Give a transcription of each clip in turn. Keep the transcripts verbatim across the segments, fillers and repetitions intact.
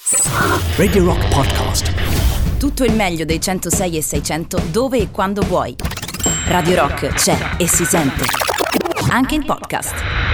Radio Rock Podcast. Tutto il meglio dei centosei e seicento dove e quando vuoi. Radio Rock c'è e si sente anche in podcast.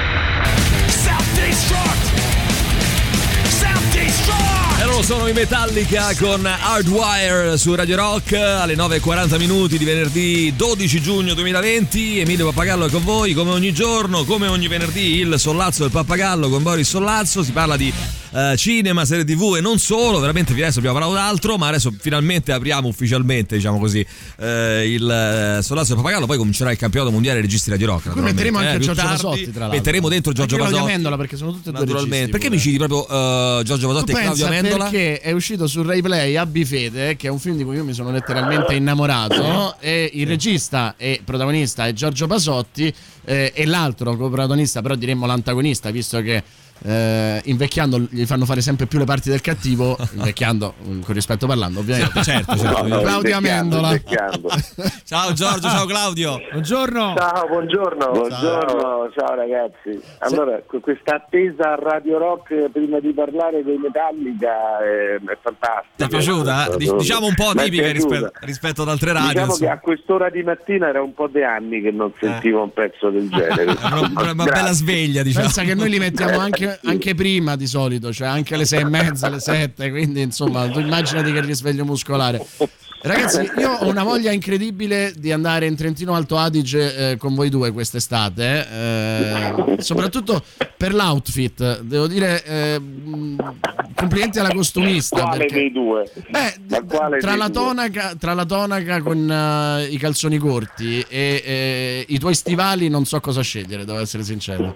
E loro sono i Metallica con Hardwire su Radio Rock alle nove e quaranta minuti di venerdì dodici giugno duemilaventi. Emilio Pappagallo è con voi come ogni giorno, come ogni venerdì il Sollazzo del Pappagallo con Boris Sollazzo. Si parla di Uh, cinema, serie tv e non solo, veramente fino adesso abbiamo parlato d'altro, ma adesso finalmente apriamo ufficialmente, diciamo così, uh, il uh, Sollazzo del Pappagallo. Poi comincerà il campionato mondiale dei registi Radio Rock. Poi metteremo anche eh, Giorgio tardi, Pasotti, tra l'altro. Metteremo dentro Giorgio anche Pasotti. Claudio Amendola, perché sono tutti e due naturalmente. registi. Perché mi citi proprio uh, Giorgio Pasotti tu e Claudio pensa Amendola? Perché è uscito su Rai Play Abbi Fede, che è un film di cui io mi sono letteralmente innamorato, e il regista e protagonista è Giorgio Pasotti, eh, e l'altro coprotagonista, però diremmo l'antagonista, visto che Eh, invecchiando gli fanno fare sempre più le parti del cattivo, invecchiando con rispetto parlando ovviamente, certo, certo. No, no, Claudio Amendola. invecchiando. Ciao Giorgio, ciao Claudio. Buongiorno. Ciao, buongiorno. Buongiorno, ciao ragazzi. Allora, questa attesa a Radio Rock prima di parlare dei Metallica è, è fantastica. Ti è piaciuta? Diciamo un po' atipica rispetto, rispetto ad altre radio. Diciamo insomma. che a quest'ora di mattina era un po' di anni che non sentivo eh. un pezzo del genere. una, una, una bella sveglia, diciamo. Pensa che noi li mettiamo anche anche prima di solito, cioè anche alle sei e mezza, alle sette, quindi insomma tu immaginati che risveglio muscolare. Ragazzi, io ho una voglia incredibile di andare in Trentino Alto Adige eh, con voi due quest'estate, eh, soprattutto per l'outfit, devo dire eh, complimenti alla costumista. Quale perché, dei due? Beh, quale tra, dei la due? tonaca, tra la tonaca con uh, i calzoni corti e eh, i tuoi stivali non so cosa scegliere, devo essere sincero.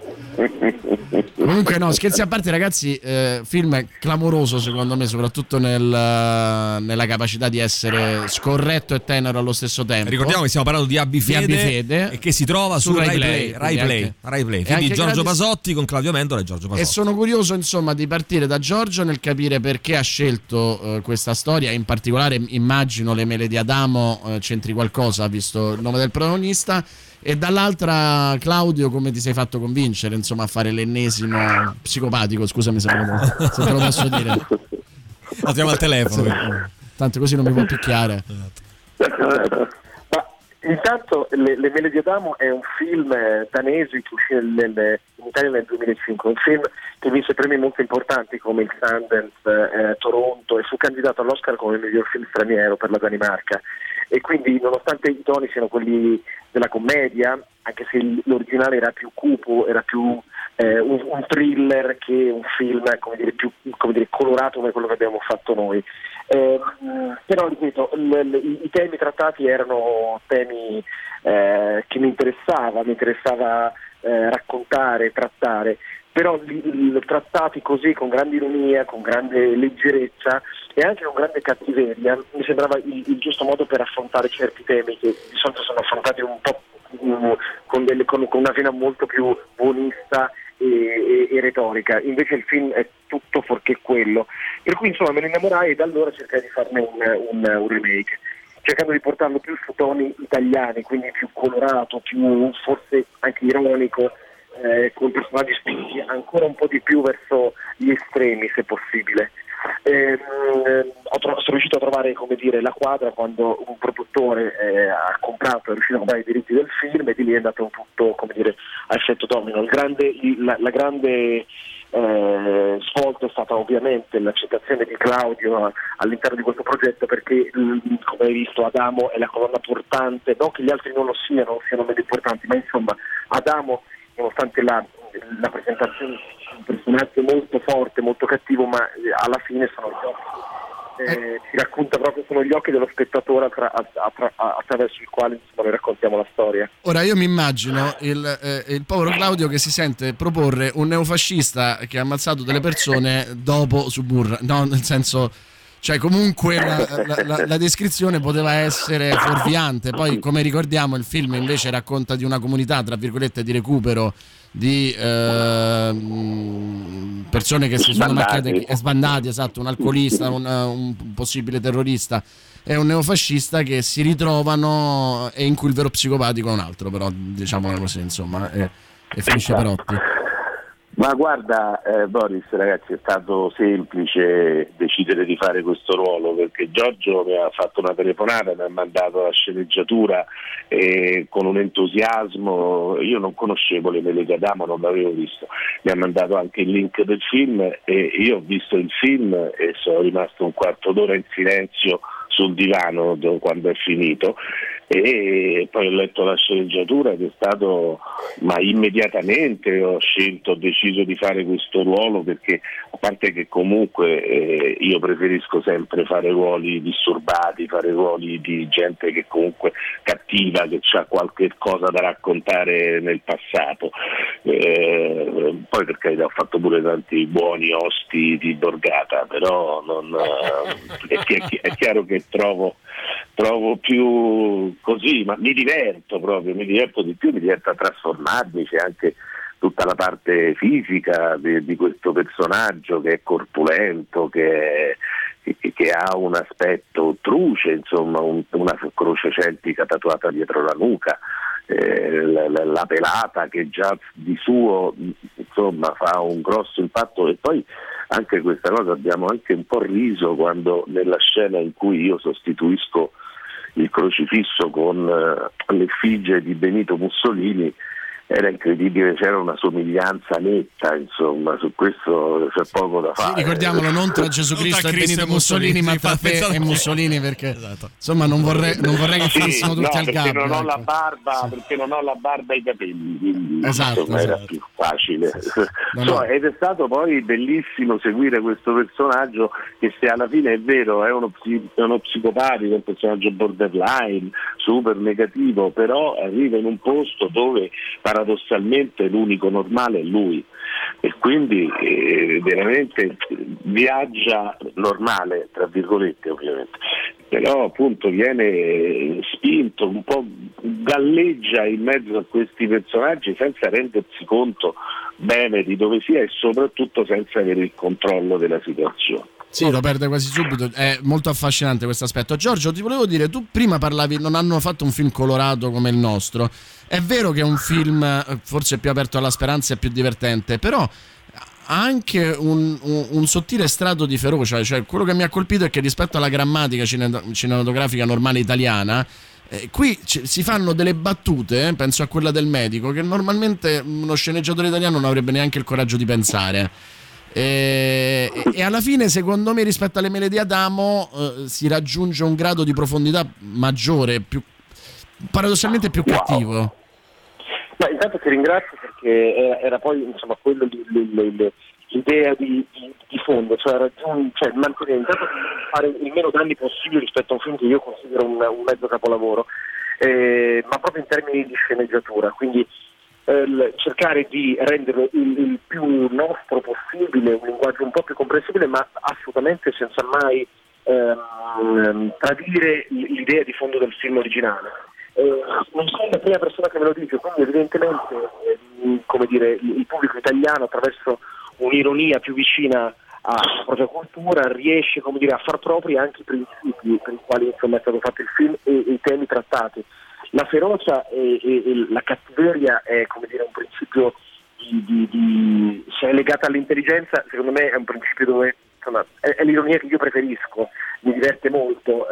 Comunque no, scherzi a parte ragazzi, eh, film clamoroso secondo me, soprattutto nel, nella capacità di essere scorretto e tenero allo stesso tempo. Ricordiamo che stiamo parlando di Abbi Fede, di Abbi Fede e che si trova su, su Rai Play, Play, Rai Play, anche, Rai Play. Quindi Giorgio gratis... Pasotti con Claudio Amendola e Giorgio Pasotti. E sono curioso insomma di partire da Giorgio nel capire perché ha scelto uh, questa storia, in particolare immagino Le mele di Adamo uh, c'entri qualcosa visto il nome del protagonista. E dall'altra Claudio, come ti sei fatto convincere insomma a fare l'ennesimo psicopatico, scusami se, lo, se te lo posso dire. Lo chiamo al telefono, sì. Tanto così non mi può picchiare. Ma intanto Le, Le mele di Adamo è un film danese che uscì nel, nel, in Italia nel duemilacinque, un film che vinse premi molto importanti come il Sundance, eh, Toronto, e fu candidato all'Oscar come miglior film straniero per la Danimarca. E quindi nonostante i toni siano quelli della commedia, anche se l'originale era più cupo, era più eh, un, un thriller che un film come dire, più come dire, colorato come quello che abbiamo fatto noi. Eh, però ripeto, l, l, i, i temi trattati erano temi eh, che mi interessava, mi interessava eh, raccontare, trattare. Però li, li, trattati così con grande ironia, con grande leggerezza e anche con grande cattiveria, mi sembrava il, il giusto modo per affrontare certi temi che di solito sono affrontati un po' um, con, delle, con, con una vena molto più buonista e, e, e retorica. Invece il film è tutto fuorché quello, per cui insomma me ne innamorai e da allora cercai di farne un, un, un remake, cercando di portarlo più su toni italiani, quindi più colorato, più forse anche ironico, Eh, con personaggi spinti ancora un po' di più verso gli estremi se possibile. Eh, ho tro- sono riuscito a trovare come dire la quadra quando un produttore eh, ha comprato, è riuscito a comprare i diritti del film e di lì è andato tutto come dire a effetto domino. Il grande, la, la grande eh, svolta è stata ovviamente l'accettazione di Claudio all'interno di questo progetto, perché come hai visto Adamo è la colonna portante, non che gli altri non lo siano, siano meno importanti, ma insomma Adamo, nonostante la, la presentazione è un personaggio molto forte, molto cattivo, ma alla fine sono gli occhi, eh, ci racconta proprio, sono gli occhi dello spettatore attra, attra, attraverso il quale insomma, noi raccontiamo la storia. Ora io mi immagino il, eh, il povero Claudio che si sente proporre un neofascista che ha ammazzato delle persone dopo Suburra, no, nel senso... Cioè comunque la, la, la, la descrizione poteva essere fuorviante. Poi come ricordiamo il film invece racconta di una comunità tra virgolette di recupero di eh, persone che si sono macchiate, sbandati, esatto, un alcolista, un, un possibile terrorista e un neofascista che si ritrovano e in cui il vero psicopatico è un altro, però diciamolo così insomma, e, e finisce per Otti. Ma guarda eh, Boris, ragazzi, è stato semplice decidere decidere di fare questo ruolo, perché Giorgio mi ha fatto una telefonata, mi ha mandato la sceneggiatura eh, con un entusiasmo. Io non conoscevo Le Mele di Adamo, non l'avevo visto, mi ha mandato anche il link del film e io ho visto il film e sono rimasto un quarto d'ora in silenzio sul divano quando è finito, e poi ho letto la sceneggiatura ed è stato, ma immediatamente ho scelto, ho deciso di fare questo ruolo, perché a parte che comunque eh, io preferisco sempre fare ruoli disturbati, fare ruoli di gente che comunque cattiva, che ha qualche cosa da raccontare nel passato, eh, poi per carità ho fatto pure tanti buoni osti di Borgata, però non, eh, è, è, è chiaro che trovo trovo più così, ma mi diverto proprio, mi diverto di più, mi diverto a trasformarmi, c'è anche tutta la parte fisica di, di questo personaggio che è corpulento, che, è, che, che ha un aspetto truce, insomma, un, una croce celtica tatuata dietro la nuca, eh, la, la, la pelata che già di suo insomma fa un grosso impatto. E poi anche questa cosa abbiamo anche un po' riso quando nella scena in cui io sostituisco il crocifisso con uh, l'effigie di Benito Mussolini, era incredibile, c'era una somiglianza netta, insomma, su questo c'è poco da fare. Sì, ricordiamolo, non tra Gesù Cristo e Benito Mussolini, ma tra te e Mussolini, perché esatto. Insomma non vorrei, non vorrei che fossimo sì, tutti no, al perché gabbio. non ho ecco. la barba, sì. Perché non ho la barba e i capelli, quindi esatto, insomma, esatto. era più facile. No, so, no. ed è stato poi bellissimo seguire questo personaggio che, se alla fine è vero, è uno, è uno psicopatico, un personaggio borderline, super negativo, però arriva in un posto dove paradossalmente l'unico normale è lui, e quindi eh, veramente viaggia normale, tra virgolette ovviamente, però appunto viene spinto, un po' galleggia in mezzo a questi personaggi senza rendersi conto bene di dove sia e soprattutto senza avere il controllo della situazione. Sì, lo perde quasi subito, è molto affascinante questo aspetto. Giorgio, ti volevo dire, tu prima parlavi, non hanno fatto un film colorato come il nostro, è vero che è un film forse più aperto alla speranza e più divertente, però ha anche un, un, un sottile strato di ferocia, cioè quello che mi ha colpito è che rispetto alla grammatica cinematografica normale italiana, eh, qui c- si fanno delle battute, eh, penso a quella del medico, che normalmente uno sceneggiatore italiano non avrebbe neanche il coraggio di pensare. E, e alla fine, secondo me, rispetto alle Mele di Adamo eh, si raggiunge un grado di profondità maggiore, più paradossalmente più cattivo. Wow. Ma intanto ti ringrazio, perché era, era poi insomma quello di, di, di, l'idea di, di, di fondo, cioè, raggiung- cioè mantenere, intanto fare il meno danni possibile rispetto a un film che io considero un, un mezzo capolavoro, eh, ma proprio in termini di sceneggiatura, quindi eh, cercare di rendere il, il più nostro possibile, un linguaggio un po' più comprensibile, ma assolutamente senza mai ehm, tradire l'idea di fondo del film originale. Eh, non sono la prima persona che me lo dice, quindi evidentemente eh, come dire, il pubblico italiano, attraverso un'ironia più vicina alla propria cultura, riesce, come dire, a far propri anche i principi per i quali insomma è stato fatto il film e, e i temi trattati. La ferocia e, e, e la cattiveria è, come dire, un principio di, di, di, se è legata all'intelligenza, secondo me è un principio dove insomma è, è l'ironia che io preferisco, mi diverte molto.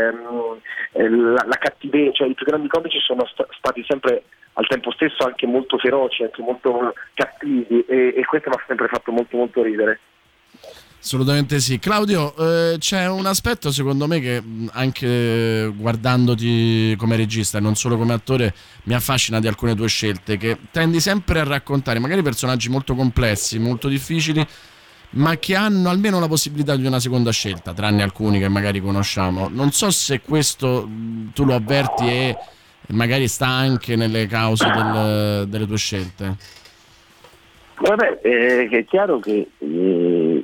ehm, la, la cattiveria, cioè i più grandi comici sono st- stati sempre al tempo stesso anche molto feroci, anche molto cattivi, e, e questo mi ha sempre fatto molto molto ridere. Assolutamente sì. Claudio, eh, c'è un aspetto secondo me che anche guardandoti come regista e non solo come attore mi affascina di alcune tue scelte, che tendi sempre a raccontare magari personaggi molto complessi, molto difficili, ma che hanno almeno la possibilità di una seconda scelta, tranne alcuni che magari conosciamo. Non so se questo tu lo avverti e magari sta anche nelle cause del, delle tue scelte. Vabbè, eh, è chiaro che eh,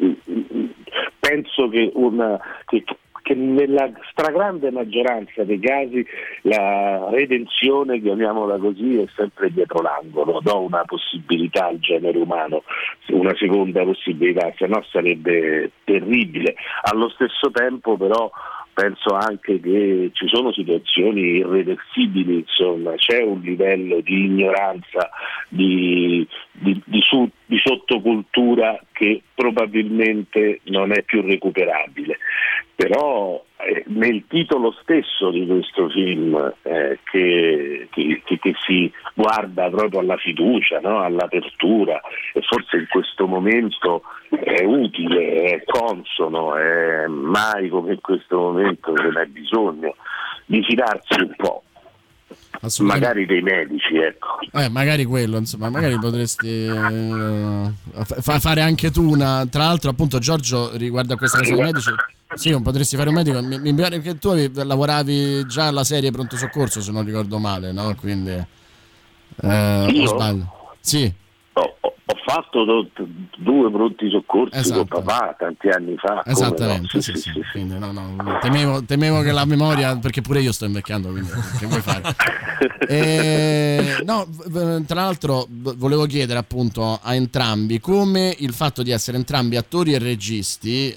penso che, una, che, che nella stragrande maggioranza dei casi la redenzione, chiamiamola così, è sempre dietro l'angolo. Do una possibilità al genere umano, una seconda possibilità, se no sarebbe terribile. Allo stesso tempo però penso anche che ci sono situazioni irreversibili, insomma c'è un livello di ignoranza, di, di, di, su, di sottocultura che probabilmente non è più recuperabile, però eh, nel titolo stesso di questo film eh, che, che, che, che si guarda proprio alla fiducia, no? All'apertura, e forse in questo momento è utile, è consono, è mai come in questo momento ce n'è bisogno di fidarsi un po'. Magari dei medici, ecco. Eh, magari quello, insomma, magari potresti eh, fa- fare anche tu una. Tra l'altro, appunto, Giorgio, riguardo a questa cosa dei medici, sì, non potresti fare un medico. Mi, mi pare che tu avevi, lavoravi già alla serie Pronto Soccorso, se non ricordo male, no? Quindi eh, Io? o sbaglio? Sì. Ho, ho fatto do, due pronti soccorsi Esatto. con papà tanti anni fa. Esattamente, no? sì, sì, sì, sì, sì. Quindi, no, no, temevo, temevo che la memoria, perché pure io sto invecchiando, quindi che vuoi fare? E, no, tra l'altro volevo chiedere appunto a entrambi come il fatto di essere entrambi attori e registi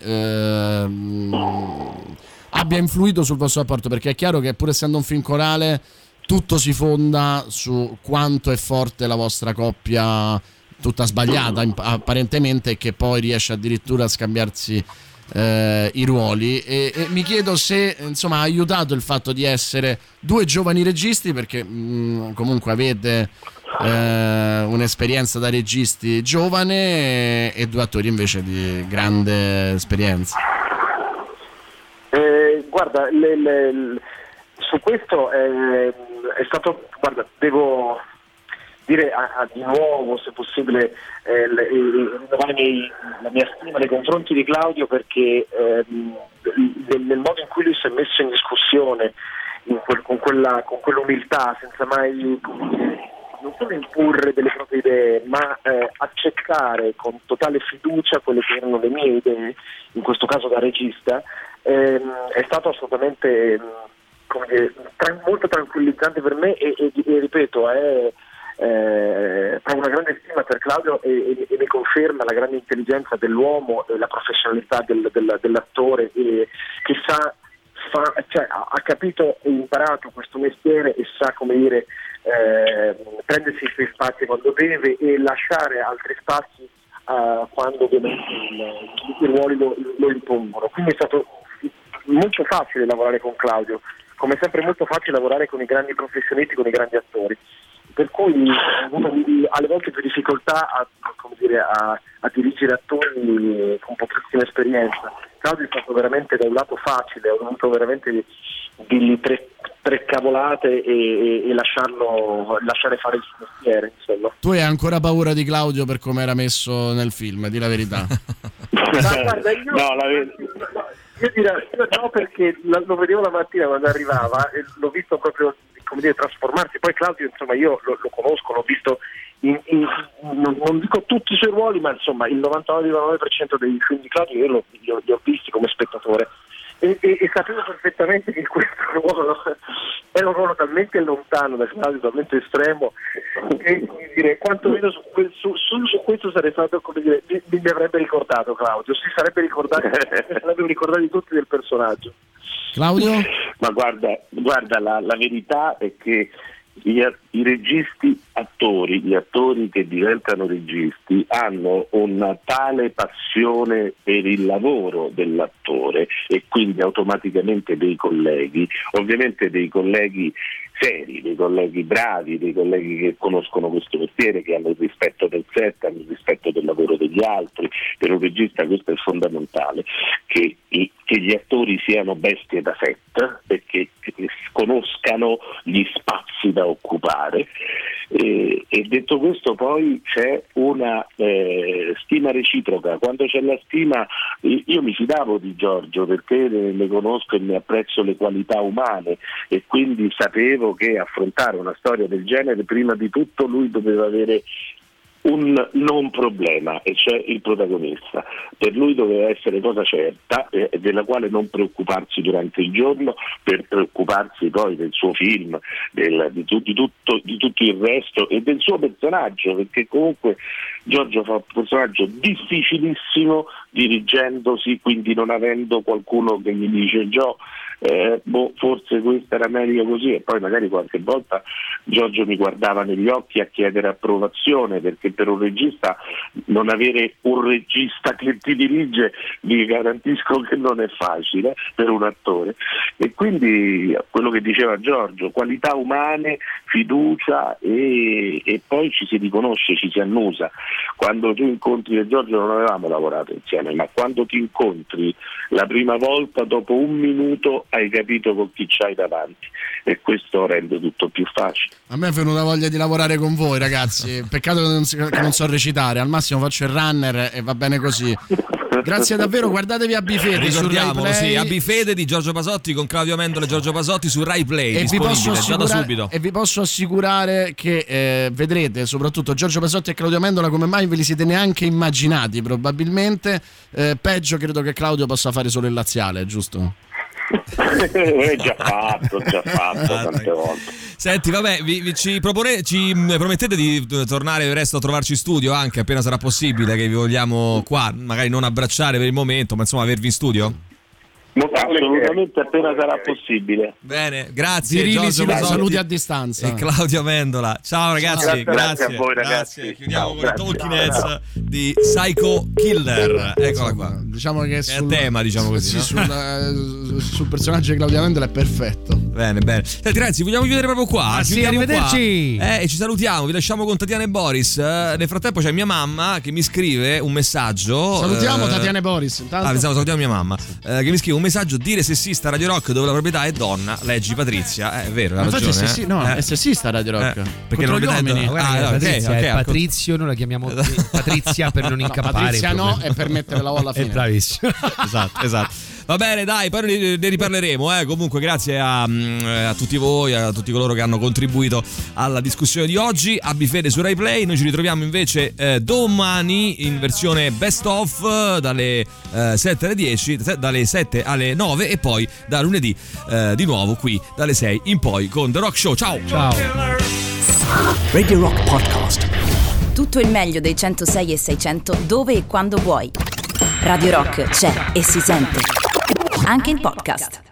ehm, abbia influito sul vostro rapporto, perché è chiaro che pur essendo un film corale tutto si fonda su quanto è forte la vostra coppia, tutta sbagliata apparentemente, e che poi riesce addirittura a scambiarsi eh, i ruoli, e, e mi chiedo se insomma ha aiutato il fatto di essere due giovani registi, perché mh, comunque avete eh, un'esperienza da registi giovane, e, e due attori invece di grande esperienza. Eh, guarda, le, le, le, su questo è, è stato, guarda, devo dire a, a di nuovo, se possibile, eh, le, le, la mia stima nei confronti di Claudio, perché eh, nel, nel modo in cui lui si è messo in discussione, in quel, con, quella, con quell'umiltà, senza mai non solo imporre delle proprie idee, ma eh, accettare con totale fiducia quelle che erano le mie idee, in questo caso da regista, ehm, è stato assolutamente come dire, tra, molto tranquillizzante per me, e, e, e ripeto, è Eh, provo una grande stima per Claudio, e, e, e mi conferma la grande intelligenza dell'uomo e la professionalità del, del, dell'attore, e, che sa, fa, cioè, ha, ha capito e imparato questo mestiere, e sa, come dire, eh, prendersi i suoi spazi quando deve e lasciare altri spazi uh, quando ovviamente i ruoli lo, lo impongono. Quindi è stato molto facile lavorare con Claudio, come sempre molto facile lavorare con i grandi professionisti, con i grandi attori, per cui ho avuto alle volte più difficoltà a, come dire, a, a dirigere attori con pochissima esperienza. Claudio è stato veramente da un lato facile, ho dovuto veramente dirgli tre, tre cavolate e, e, e lasciarlo lasciare fare il suo mestiere, insomma. Tu hai ancora paura di Claudio per come era messo nel film, di la verità? Ma guarda, io, no, la ver- io direi no, perché lo vedevo la mattina quando arrivava e l'ho visto proprio, come dire, trasformarsi. Poi Claudio, insomma, io lo, lo conosco, l'ho visto in, in, non, non dico tutti i suoi ruoli, ma insomma il novantanove virgola nove per cento dei film di Claudio io lo, li, ho, li ho visti come spettatore, e, e, e sapevo perfettamente che questo ruolo era un ruolo talmente lontano da Claudio, talmente estremo, che, come dire, quantomeno su, su, su, su questo sarei stato, come dire, mi, mi avrebbe ricordato Claudio, si sarebbe ricordato, sarebbe ricordato tutti del personaggio. Claudio? Ma guarda, guarda la, la verità è che gli, i registi attori, gli attori che diventano registi hanno una tale passione per il lavoro dell'attore, e quindi automaticamente dei colleghi, ovviamente dei colleghi seri, dei colleghi bravi, dei colleghi che conoscono questo mestiere, che hanno il rispetto del set, hanno il rispetto del lavoro degli altri. Per un regista questo è fondamentale, che, che gli attori siano bestie da set, perché conoscano gli spazi da occupare, e, e detto questo poi c'è una eh, stima reciproca. Quando c'è la stima, io mi fidavo di Giorgio perché ne, ne conosco e ne apprezzo le qualità umane, e quindi sapevo che affrontare una storia del genere, prima di tutto lui doveva avere un non problema, e cioè il protagonista. Per lui doveva essere cosa certa, eh, della quale non preoccuparsi durante il giorno, per preoccuparsi poi del suo film, del, di, tu, di, tutto, di tutto il resto e del suo personaggio, perché comunque Giorgio fa un personaggio difficilissimo dirigendosi, quindi non avendo qualcuno che gli dice Gio, eh, boh, forse questo era meglio così, e poi magari qualche volta Giorgio mi guardava negli occhi a chiedere approvazione, perché per un regista non avere un regista che ti dirige vi garantisco che non è facile per un attore, e quindi quello che diceva Giorgio, qualità umane, fiducia e, e poi ci si riconosce, ci si annusa. Quando tu incontri e Giorgio non avevamo lavorato insieme, ma quando ti incontri la prima volta, dopo un minuto hai capito con chi c'hai davanti, e questo rende tutto più facile. A me è venuta voglia di lavorare con voi, ragazzi. Peccato che non, che non so recitare, al massimo faccio il runner e va bene così. Grazie davvero, guardatevi Abifede, ricordiamolo, sì, Abifede di Giorgio Pasotti con Claudio Amendola e Giorgio Pasotti su Rai Play, e vi, posso già da subito. e vi posso assicurare che eh, vedrete soprattutto Giorgio Pasotti e Claudio Amendola come mai ve li siete neanche immaginati, probabilmente. Eh, peggio credo che Claudio possa fare solo il laziale, giusto? È già fatto, già fatto ah, tante volte. Senti, vabbè, vi, vi, ci, propone, ci promettete di tornare presto a trovarci in studio, anche appena sarà possibile, che vi vogliamo qua, magari non abbracciare per il momento, ma insomma avervi in studio? Assolutamente, appena sarà possibile. Bene, grazie. Giorgio, Pasotti, saluti a distanza. E Claudio Amendola. Ciao ragazzi, grazie, grazie, grazie a voi ragazzi. Grazie. Chiudiamo Ciao, con grazie. Talking Heads di Psycho Killer. Eccola qua. Diciamo che è sul, a tema, diciamo così. Sì, no? sul, sul personaggio di Claudio Amendola è perfetto. Bene, bene. Senti ragazzi, vogliamo chiudere proprio qua. Ah, sì, arrivederci. Qua. Eh, e ci salutiamo, vi lasciamo con Tatiana e Boris. Eh, nel frattempo c'è mia mamma che mi scrive un messaggio. Salutiamo eh, Tatiana e Boris. Intanto. Ah, pensavo salutiamo mia mamma. Eh, che mi scrive un messaggio: dire sessista Radio Rock dove la proprietà è donna. Leggi Patrizia. Eh, è vero, ha infatti ragione. è sessi- no, eh. è sessista Radio Rock. Eh, perché non gli uomini. Guarda Ah, che no, Patrizia ok, è ok, Patrizio, noi la chiamiamo Patrizia per non No, incappare. Patrizia no, proprio. è per mettere la O alla È fine. bravissimo. Esatto, esatto. Va bene, dai, poi ne, ne riparleremo. Eh. Comunque, grazie a, a tutti voi, a tutti coloro che hanno contribuito alla discussione di oggi. Abifede su Rai Play. Noi ci ritroviamo invece eh, domani in versione best of dalle eh, sette alle dieci, dalle sette alle nove, e poi da lunedì eh, di nuovo qui dalle sei in poi con The Rock Show. Ciao. Ciao. Radio Rock Podcast. Tutto il meglio dei centosei e seicento dove e quando vuoi. Radio Rock c'è e si sente. Anche in podcast.